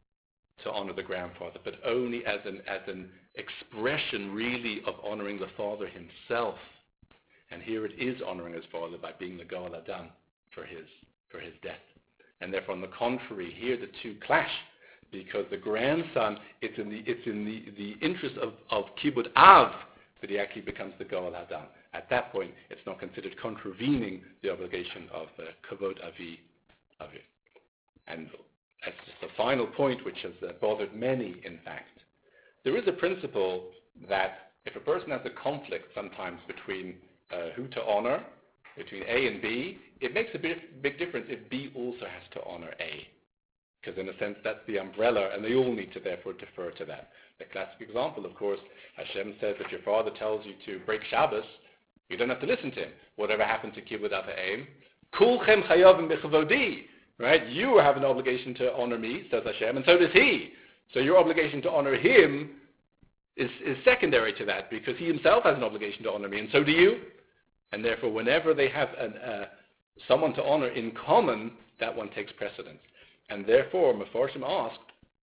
to honor the grandfather, but only as an as an expression, really, of honoring the father himself. And here it is honoring his father by being the Goel Adam for his for his death. And therefore, on the contrary, here the two clash, because the grandson, it's in the it's in the, the interest of, of Kibbutz Av that he actually becomes the Goel Adam. At that point, it's not considered contravening the obligation of uh, Kavod Avi Avi. And that's just the final point, which has uh, bothered many, in fact. There is a principle that if a person has a conflict sometimes between uh, who to honor, between A and B, it makes a big, big difference if B also has to honor A. Because in a sense, that's the umbrella, and they all need to therefore defer to that. The classic example, of course, Hashem says if your father tells you to break Shabbos, you don't have to listen to him. Whatever happened to Kibbutz Av Ha'em, Kulchem chayavim b'chavodi. Right? You have an obligation to honor me, says Hashem, and so does he. So your obligation to honor him is, is secondary to that, because he himself has an obligation to honor me, and so do you. And therefore, whenever they have an, uh, someone to honor in common, that one takes precedence. And therefore, Mefarshim asked,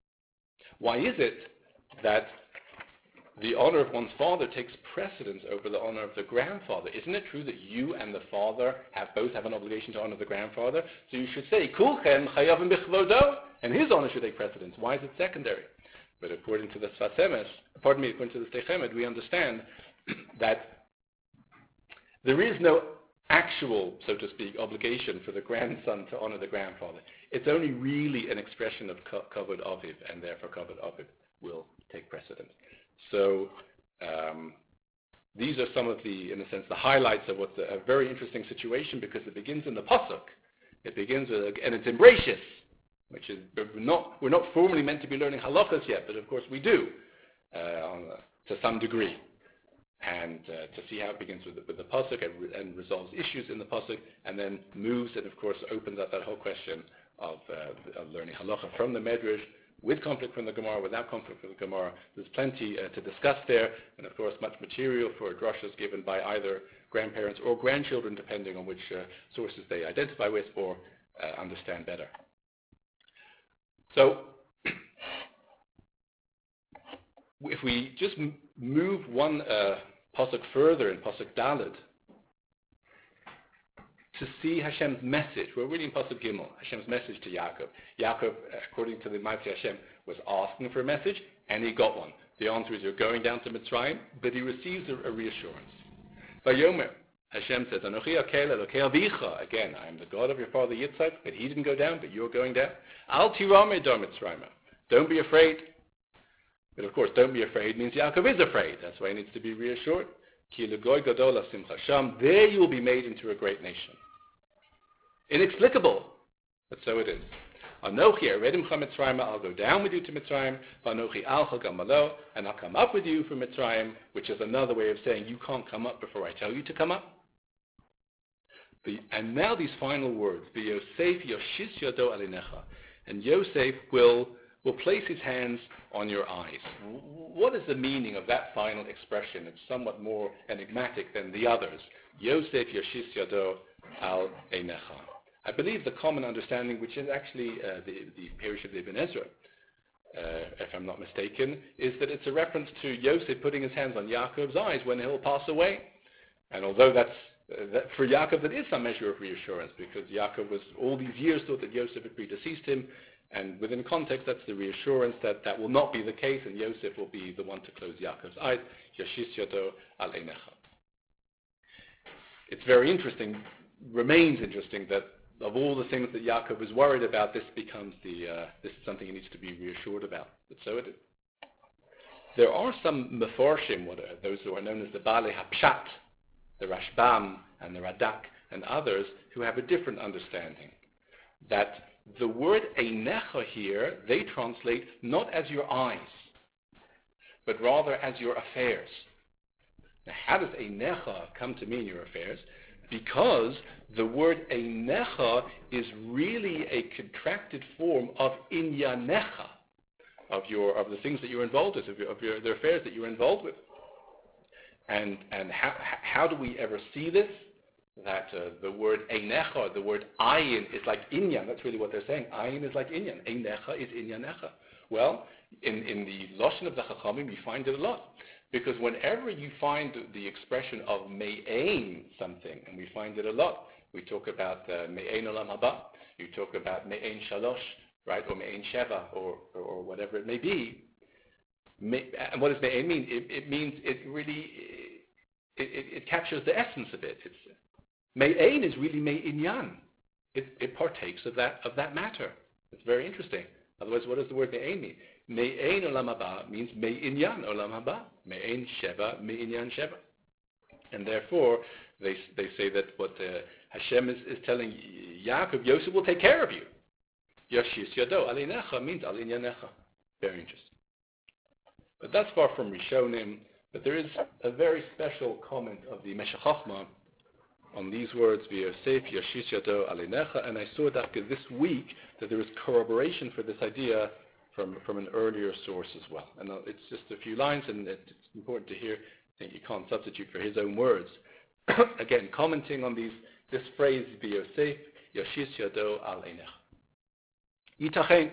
why is it that the honor of one's father takes precedence over the honor of the grandfather? Isn't it true that you and the father have both have an obligation to honor the grandfather? So you should say, Kulchem chayavim b'chvodo, and his honor should take precedence. Why is it secondary? But according to the Sfas Emes, pardon me, according to the Sdei Chemed, we understand that there is no actual, so to speak, obligation for the grandson to honor the grandfather. It's only really an expression of Kavod Aviv, and therefore Kavod Aviv will take precedence. So um, these are some of the, in a sense, the highlights of what's a, a very interesting situation, because it begins in the pasuk. It begins with, and it's in Breshis, which is we're not we're not formally meant to be learning halachas yet, but of course we do uh, on, uh, to some degree. And uh, to see how it begins with the, with the pasuk and, re- and resolves issues in the pasuk, and then moves and of course opens up that whole question of, uh, of learning halacha from the Medrash, with conflict from the Gemara, without conflict from the Gemara. There's plenty uh, to discuss there, and of course much material for drashas given by either grandparents or grandchildren, depending on which uh, sources they identify with or uh, understand better. So, if we just m- move one uh, pasuk further in pasuk Daled, to see Hashem's message. We're reading pasuk Gimel, Hashem's message to Yaakov. Yaakov, according to the Ma'aseh Hashem, was asking for a message, and he got one. The answer is, you're going down to Mitzrayim, but he receives a, a reassurance. Vayomer, Hashem says, Anochi Akel Elokei Avicha. Again, I am the God of your father Yitzhak, but he didn't go down, but you're going down. Al Tirame Dar Mitzrayim. Don't be afraid. But of course, don't be afraid means Yaakov is afraid. That's why he needs to be reassured. Ki Legoy Gadol Simcha Sham. There you will be made into a great nation. Inexplicable, but so it is. Anochi Eredim Cha Mitzrayim, I'll go down with you to Mitzrayim. Vanochi Alcha Gamalo, and I'll come up with you from Mitzrayim, which is another way of saying you can't come up before I tell you to come up. The, and now these final words, the Yosef Yoshis Yado Alinecha, and Yosef will will place his hands on your eyes. What is the meaning of that final expression? It's somewhat more enigmatic than the others. Yosef Yoshis Yado Al Einecha. I believe the common understanding, which is actually uh, the, the Parish of Ibn Ezra, uh, if I'm not mistaken, is that it's a reference to Yosef putting his hands on Yaakov's eyes when he'll pass away. And although that's, uh, that for Yaakov that is some measure of reassurance, because Yaakov was all these years thought that Yosef had predeceased him, and within context that's the reassurance that that will not be the case, and Yosef will be the one to close Yaakov's eyes. Yashis Yado Al Einecha. It's very interesting, remains interesting, that of all the things that Yaakov was worried about, this becomes the, uh, this is something he needs to be reassured about. But so it is. There are some Mefarshim, what are, those who are known as the Baalei HaPshat, the Rashbam and the Radak and others, who have a different understanding. That the word Einecha here, they translate not as your eyes, but rather as your affairs. Now, how does Einecha come to mean your affairs? because the word einecha is really a contracted form of inyanecha, of your of the things that you're involved with, of, your, of your, the affairs that you're involved with. And and how how do we ever see this? That uh, the word einecha, the word ayin, is like inyan. That's really what they're saying. Ayin is like inyan. Einecha is inyanecha. Well, in, in the Lashon of the Chachamim, you find it a lot. Because whenever you find the expression of me'ain something, and we find it a lot, we talk about uh, me'ain olam haba, you talk about me'ain shalosh, right, or me'ain sheva, or, or, or whatever it may be. Me, and what does me'ain mean? It, it means it really, it, it, it captures the essence of it. It's, me'ain is really me'inyan. It, it partakes of that, of that matter. It's very interesting. Otherwise, what does the word me'ain mean? Me'ain olam haba means me'inyan olam haba. Me'ain sheva, me'inyan sheva. And therefore, they they say that what uh, Hashem is, is telling Yaakov, Yosef will take care of you. Yashis yado alinecha means alinyanecha. Very interesting. But that's far from Rishonim. But there is a very special comment of the Meshech Chochmah on these words, V'Yosef Yashis yado alinecha. And I saw that this week that there is corroboration for this idea from from an earlier source as well. And it's just a few lines, and it's important to hear. I think you can't substitute for his own words. Again, commenting on these this phrase, V'Yosef Yashis yado al einech. Yitachen,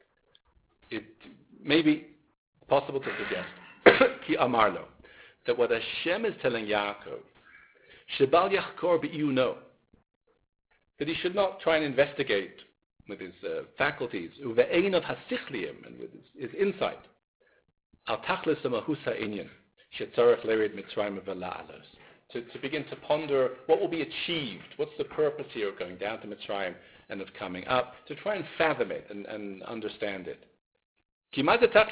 it may be possible to suggest, Ki Amarlo, that what Hashem is telling Yaakov, Shebal Yachkor B'Iyuno, that he should not try and investigate with his uh, faculties, uve'ein of hasichliim, and with his, his insight, al tachlis amahusa inyan, shetzarech lerid mitzrayim v'la'alos, to to begin to ponder what will be achieved, what's the purpose here of going down to Mitzrayim and of coming up, to try and fathom it and, and understand it. How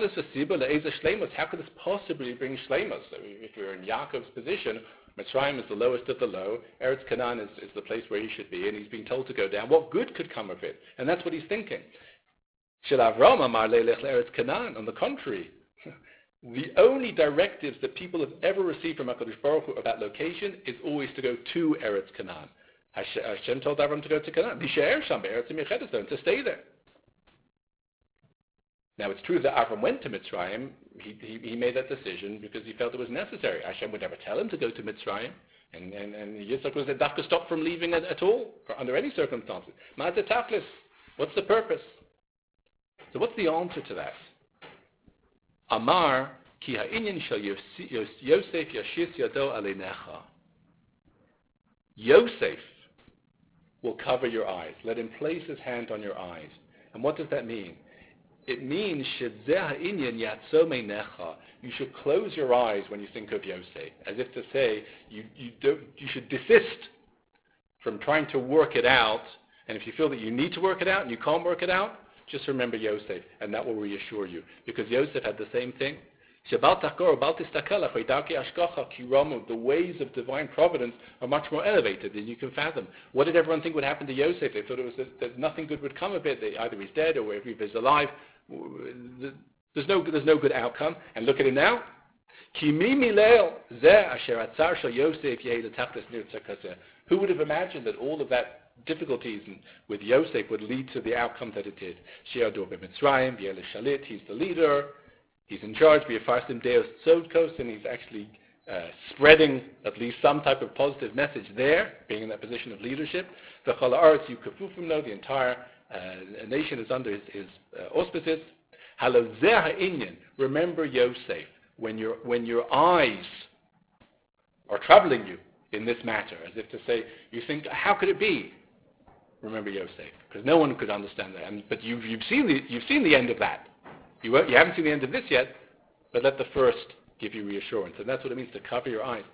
could this possibly bring shleimus? So if we're in Yaakov's position, Mitzrayim is the lowest of the low, Eretz Canaan is, is the place where he should be, and he's being told to go down. What good could come of it? And that's what he's thinking. Shel Avram amar leilech le'Eretz Canaan. On the contrary, the only directives that people have ever received from HaKadosh Baruch Hu about location is always to go to Eretz Canaan. Hashem told Avram to go to Canaan. L'she'er sham be'Eretz Michedes, to stay there. Now, it's true that Avram went to Mitzrayim. He, he, he made that decision because he felt it was necessary. Hashem would never tell him to go to Mitzrayim. And, and, and Yitzchak was a dafka stop from leaving at, at all, under any circumstances. Ma'azeh tachlis. What's the purpose? So what's the answer to that? Amar, ki ha'inyan shel Yosef yashis yado aleinecha. Yosef will cover your eyes. Let him place his hand on your eyes. And what does that mean? It means you should close your eyes when you think of Yosef, as if to say you, you, don't, you should desist from trying to work it out. And if you feel that you need to work it out and you can't work it out, just remember Yosef, and that will reassure you. Because Yosef had the same thing. The ways of divine providence are much more elevated than you can fathom. What did everyone think would happen to Yosef? They thought it was that, that nothing good would come of it. They, either he's dead or if he's alive. There's no, there's no good outcome. And look at it now. Who would have imagined that all of that difficulties with Yosef would lead to the outcome that it did? He's the leader. He's in charge, B'yafarsim Deus Tzodkos, and he's actually uh, spreading at least some type of positive message there, being in that position of leadership. The Chol Haaretz Yukafufim, the entire uh, nation is under his, his uh, auspices. Halozeh ha'inyan, remember Yosef, when your, when your eyes are troubling you in this matter, as if to say, you think, how could it be? Remember Yosef, because no one could understand that. And, but you've, you've, seen the, you've seen the end of that. You, you haven't seen the end of this yet, but let the first give you reassurance. And that's what it means to cover your eyes.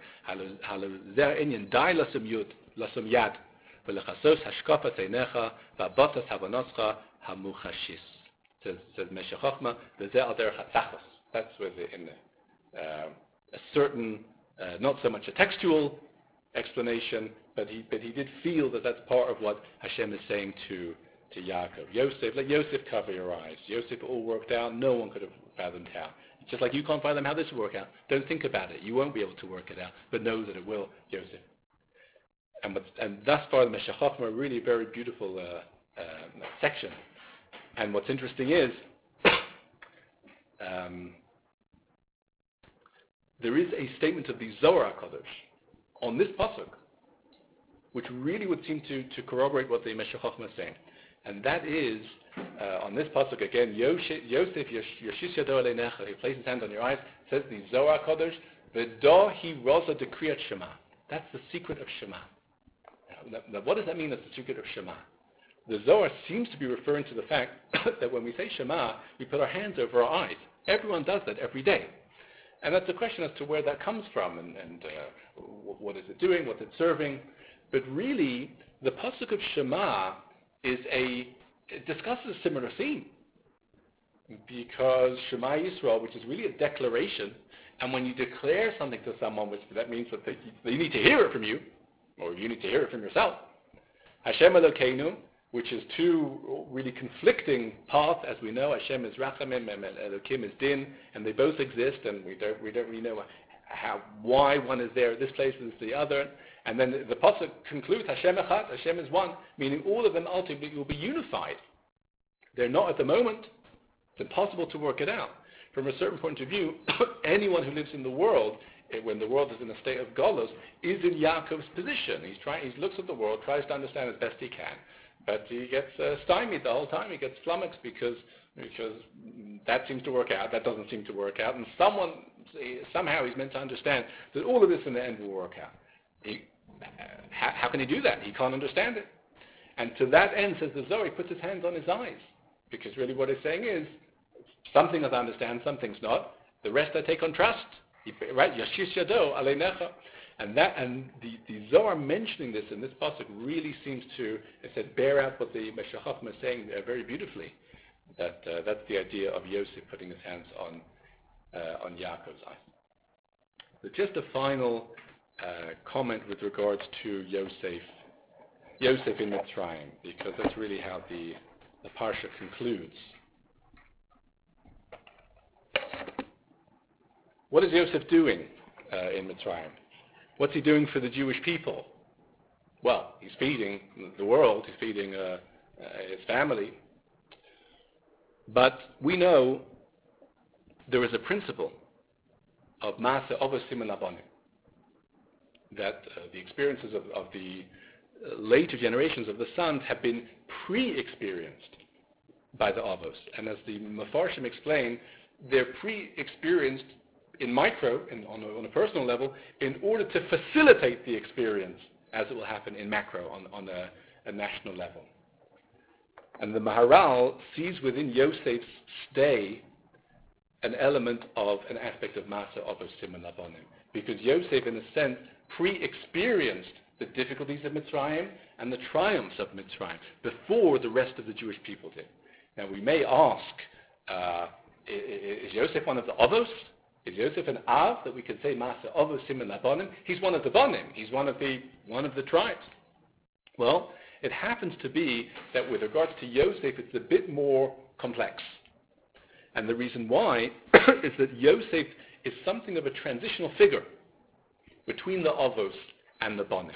Says Meshech Chochmah, that's where the, in the, uh, a certain, uh, not so much a textual explanation, but he, but he did feel that that's part of what Hashem is saying to to Yaakov. Yosef, let Yosef cover your eyes. Yosef all worked out. No one could have fathomed how. It's just like you can't fathom how this will work out. Don't think about it. You won't be able to work it out, but know that it will, Yosef. And, what's, and thus far, the Meshech Chochmah, really very beautiful uh, uh, section. And what's interesting is, um, there is a statement of the Zohar HaKadosh on this pasuk, which really would seem to, to corroborate what the Meshech Chochmah is saying. And that is, uh, on this pasuk again, Yosef Yoshish Yado Aleinecha, he places his hand on your eyes, says the Zohar HaKadosh, V'do hi roza dekriyat Shema. That's the secret of Shema. Now, now, what does that mean, that's the secret of Shema? The Zohar seems to be referring to the fact that when we say Shema, we put our hands over our eyes. Everyone does that every day. And that's a question as to where that comes from and, and uh, what is it doing, what's it serving. But really, the pasuk of Shema is a, it discusses a similar theme. Because Shema Yisrael, which is really a declaration, and when you declare something to someone, which that means that they, they need to hear it from you, or you need to hear it from yourself. Hashem Elokeinu, which is two really conflicting paths, as we know. Hashem is Rachamim and Elokim is Din, and they both exist, and we don't we don't really know how why one is there at this place and the other. And then the, the pasuk concludes Hashem Echad, Hashem is one, meaning all of them ultimately will be unified. They're not at the moment. It's impossible to work it out. From a certain point of view, anyone who lives in the world, when the world is in a state of galus, is in Yaakov's position. He's trying. He looks at the world, tries to understand as best he can. But he gets uh, stymied the whole time. He gets flummoxed because because that seems to work out, that doesn't seem to work out, and someone somehow he's meant to understand that all of this in the end will work out. He, uh, how, how can he do that? He can't understand it. And to that end, says the Zohar, he puts his hands on his eyes, because really what he's saying is, some things I understand, some things not. The rest I take on trust. He, right? Yashish Yado Aleinecha. And that, and the, the Zohar mentioning this in this pasuk really seems to, it said, bear out what the Meshech Chochmah is saying uh, very beautifully. That uh, that's the idea of Yosef putting his hands on uh, on Yaakov's eyes. So just a final uh, comment with regards to Yosef, Yosef in Mitzrayim, because that's really how the the parsha concludes. What is Yosef doing uh, in Mitzrayim? What's he doing for the Jewish people? Well, he's feeding the world, he's feeding uh, uh, his family. But we know there is a principle of Maaseh Avos Siman Labanim, that uh, the experiences of, of the uh, later generations of the sons have been pre-experienced by the Avos. And as the Mefarshim explain, they're pre-experienced in micro, in, on, a, on a personal level, in order to facilitate the experience as it will happen in macro, on, on a, a national level. And the Maharal sees within Yosef's stay an element of an aspect of Maaseh Avos Siman Labanim, because Yosef, in a sense, pre-experienced the difficulties of Mitzrayim and the triumphs of Mitzrayim before the rest of the Jewish people did. Now we may ask, uh, is Yosef one of the Avos? Is Yosef an Av that we could say Maaseh Avos Siman Labanim? He's one of the Banim. He's one of the one of the tribes. Well, it happens to be that with regards to Yosef, it's a bit more complex. And the reason why is that Yosef is something of a transitional figure between the Avos and the Banim.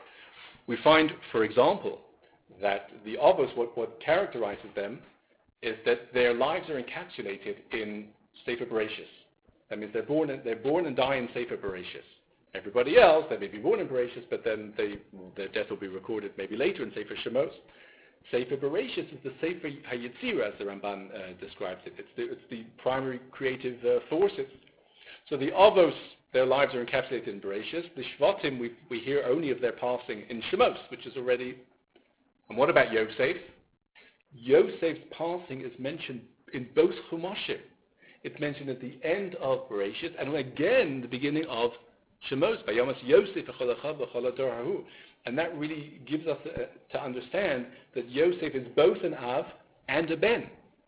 We find, for example, that the Avos, what, what characterizes them, is that their lives are encapsulated in Sefer Bereshis. That means they're born and, they're born and die in Sefer Bereshis. Everybody else, they may be born in Bereshis, but then they, their death will be recorded maybe later in Sefer Shemos. Sefer Bereshis is the Sefer HaYetzirah, as the Ramban uh, describes it. It's the, it's the primary creative uh, forces. So the Avos, their lives are encapsulated in Bereshis. The Shvatim, we, we hear only of their passing in Shemos, which is already... And what about Yosef? Yosef's passing is mentioned in both Chumashim. It's mentioned at the end of Bereshis, and again the beginning of Shemos, Vayomas Yosef v'chol achav v'chol ador hahu. And that really gives us uh, to understand that Yosef is both an Av and a Ben.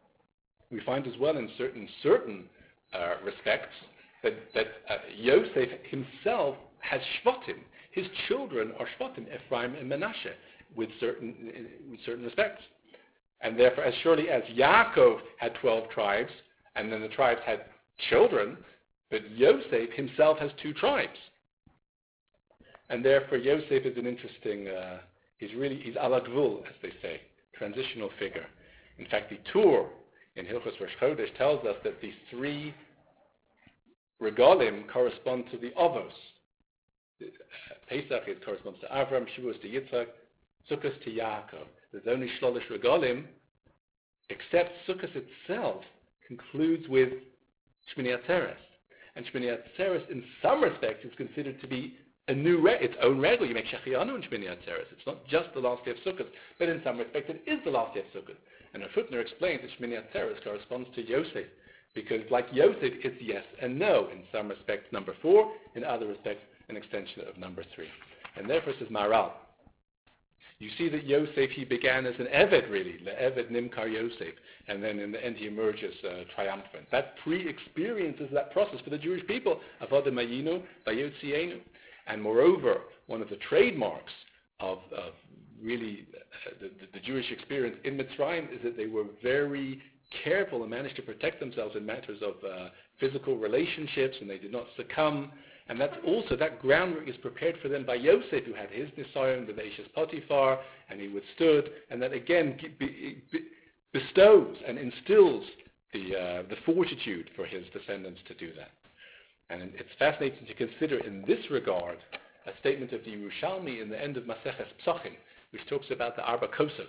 We find as well in certain certain uh, respects that, that uh, Yosef himself has Shvatim. His children are Shvatim, Ephraim and Menashe, with certain, with certain respects. And therefore, as surely as Yaakov had twelve tribes, and then the tribes had children, but Yosef himself has two tribes. and therefore Yosef is an interesting, uh, he's really, he's ala gvul, as they say, transitional figure. In fact, the Tur in Hilchos Rosh Chodesh tells us that the three regalim correspond to the Avos. Uh, Pesach it corresponds to Avram, Shavuos to Yitzchak, Sukkot to Yaakov. There's only Shlolish regalim, except Sukkot itself concludes with Shmini Atzeres. And Shmini Atzeres, in some respects, is considered to be a new, re- its own regal. You make Shechianu in Shmini Atzeres. It's not just the last day of Sukkot, but in some respects it is the last day of Sukkot. And a footnote explains that Shmini Atzeres corresponds to Yosef, because like Yosef, it's yes and no. In some respects, number four. In other respects, an extension of number three. And therefore, says Maharal, you see that Yosef, he began as an Eved, really, Le'eved Nimkar Yosef, and then in the end he emerges uh, triumphant. That pre-experiences that process for the Jewish people, Avodah Mayinu, Vayotzienu. And moreover, one of the trademarks of, of really uh, the, the, the Jewish experience in Mitzrayim is that they were very careful and managed to protect themselves in matters of uh, physical relationships, and they did not succumb. And that's also, that groundwork is prepared for them by Yosef, who had his nisayon with Eishes Potiphar, and he withstood, and that again be, be, bestows and instills the, uh, the fortitude for his descendants to do that. And it's fascinating to consider in this regard a statement of the Yerushalmi in the end of Maseches Psachim, which talks about the Arba Kosos.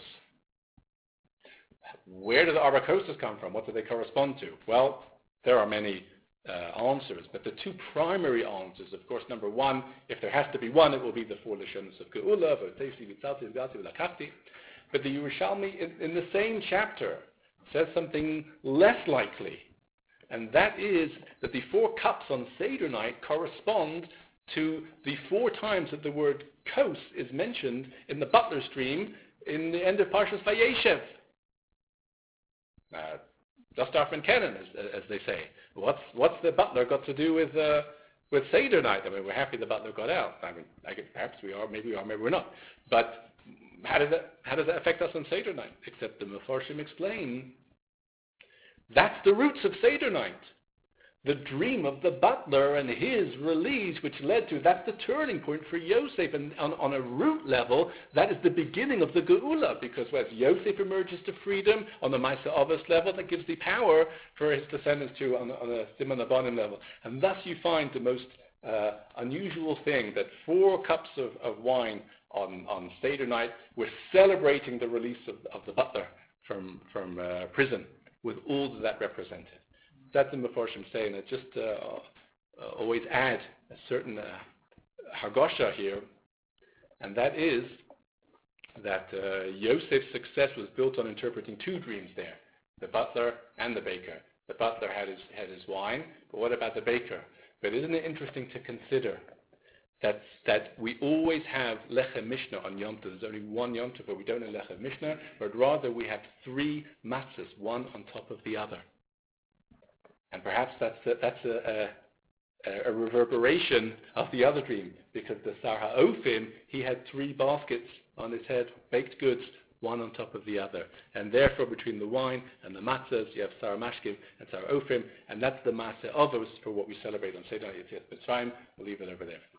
Where do the Arba Kosos come from? What do they correspond to? Well, there are many uh, answers, but the two primary answers, of course, number one, if there has to be one, it will be the four Lashonos of Geula, but the Yerushalmi in, in the same chapter says something less likely, and that is that the four cups on Seder night correspond to the four times that the word kos is mentioned in the Butler stream in the end of Parshas Vayeshev. Uh, Dust off in Kenan, as, as they say. What's what's the butler got to do with uh, with Seder night? I mean, we're happy the butler got out. I mean, I guess perhaps we are, maybe we are, maybe we're not. But how does that how does that affect us on Seder night? Except the Mefarshim explain that's the roots of Seder night. The dream of the butler and his release, which led to, that's the turning point for Yosef. And on, on a root level, that is the beginning of the Geula, because as Yosef emerges to freedom, on the Maisa Avos level, that gives the power for his descendants to, on, on a Siman Abanim level. And thus you find the most uh, unusual thing, that four cups of, of wine on, on Seder night, we're celebrating the release of, of the butler from, from uh, prison, with all that that represented. That's the Mefarshim say, and it just uh, uh, always add a certain uh, hargosha here, and that is that uh, Yosef's success was built on interpreting two dreams there, the butler and the baker. The butler had his, had his wine, but what about the baker? But isn't it interesting to consider that, that we always have Lechem Mishnah on Yom Tov? There's only one Yom Tov, but we don't have Lechem Mishnah, but rather we have three matzahs, one on top of the other. And perhaps that's a, that's a, a, a reverberation of the other dream, because the Sar HaOfim, he had three baskets on his head, baked goods, one on top of the other. And therefore, between the wine and the matzahs, you have Sar Mashkim and Sar HaOfim, and that's the Maaseh Avos for what we celebrate on Seder Yetzias Mitzrayim. We'll leave it over there.